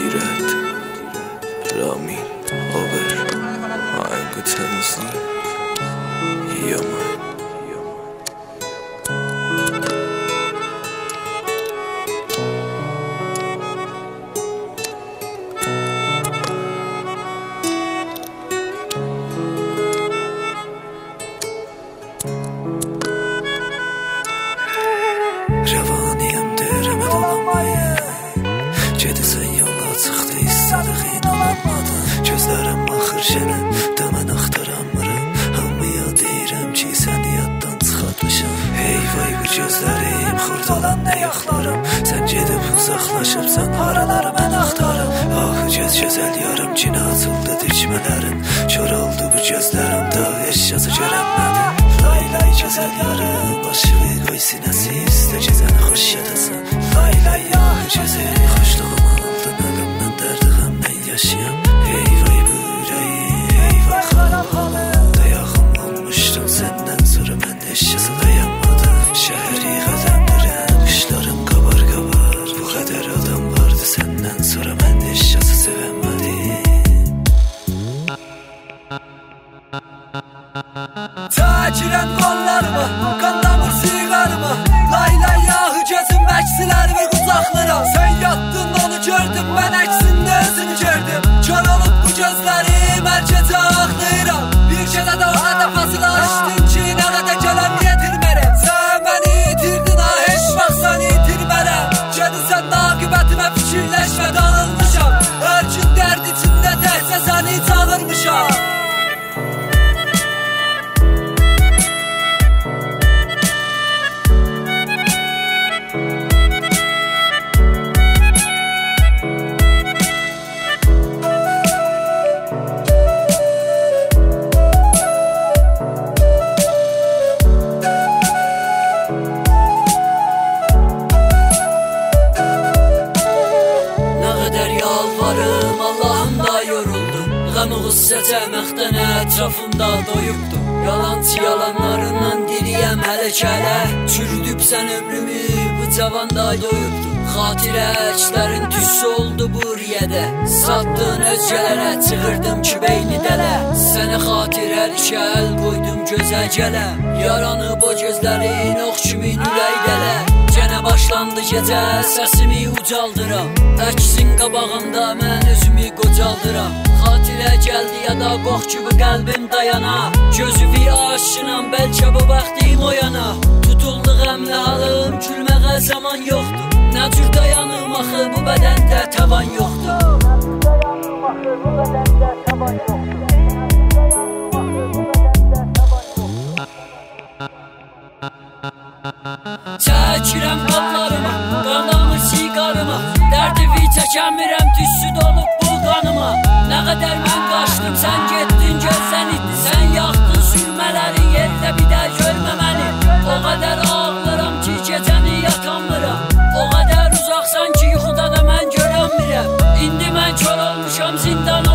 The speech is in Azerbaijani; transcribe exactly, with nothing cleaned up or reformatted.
مدیرت رامین آور آهنگ تنزی یا من Rəvaniyəm deyirəmə dolanmaya Gedirsən yola çıxdı istədik inanamadım Gözlərəm baxır şənə də mən axtaramıram Hamıya deyirəm ki səni yaddan çıxartmışam Hey vay bu gözlərim xurdalan nə yaxlarım Sən gedib uzaqlaşıbsan haraları mən axtarım Ahı göz gözəl yarım kinə açıldı dikmələrin Kör oldu bu gözlərim da eşyası görənmədim Lay lay gözəl yarım başığı qoy sinəsi üstə gecəni xoş yadasın Lay lay ahı gözəl xoşluğum aldın ölümdən dərdi qəmdən yaşayam Hey vay bu ürəyi hey vay xarab halım Dayağım olmuşdum səndən sonra mən eşyası dayanmadım Şəhəri qədəmdirəm qışlarım qabar qabar Bu qədər adam vardı səndən sonra mən eşyası sevəmədim Çəkirəm qollarımı, qanlamır siğarımı Lay lay yahı gözüm əksiləri bir qucaqlıram Sən yatdın onu gördüm, mən əksində özünü gördüm Kör olub bu gözlərim, hər gecə ağlayıram Bir kədə də ona dəfasını açdın ki, nə qədər gələm yetirmərəm Sən məni itirdin ha, heç vaxt səni itirmərəm Gedirsən naqibətimə fikirləşmə dağılmışam Hər gün dərd içində təhsə səni çağırmışam Yalvarım Allah'ım da yoruldum Qəmi qüssə cəməkdən ətrafımda doyubdum Yalancı yalanlarından diriyəm hələ kələ Çürüdüb sən ömrümü bu cavanda doyubdum Xatirə əkslərin tüssü oldu bu riyədə Satdın özgələrə çığırdım ki beyni dələ Sənə xatirəli şəl qoydum gözə gələ Yaranıb o gözlərin ox kimin ürək dələ Gənə başlandı gecə səsimi ucaldıram Əksin qabağımda mən özümü qocaldıram Xatirə gəldi ya da qox kimi qəlbim dayana Gözüvi aşınam bəlkə bu vaxtım o yana Tutuldu qəmlə halım gülməğə zaman yoxdur Nə cür dayanım axı bu bədəndə tavan yoxdur Çəkirəm qanlarıma, qanamır siqarıma Dərdivi çəkəmirəm, tüssü dolub bu qanıma Nə qədər mən qaçdım, sən getdin, gözən itdi Sən yaxdın sürmələri, yerdə bir də görmə məni O qədər ağlıram ki, gecəni yatamıram O qədər uzaqsan ki, yuxuda da mən görənmirəm İndi mən kör olmuşam, zindan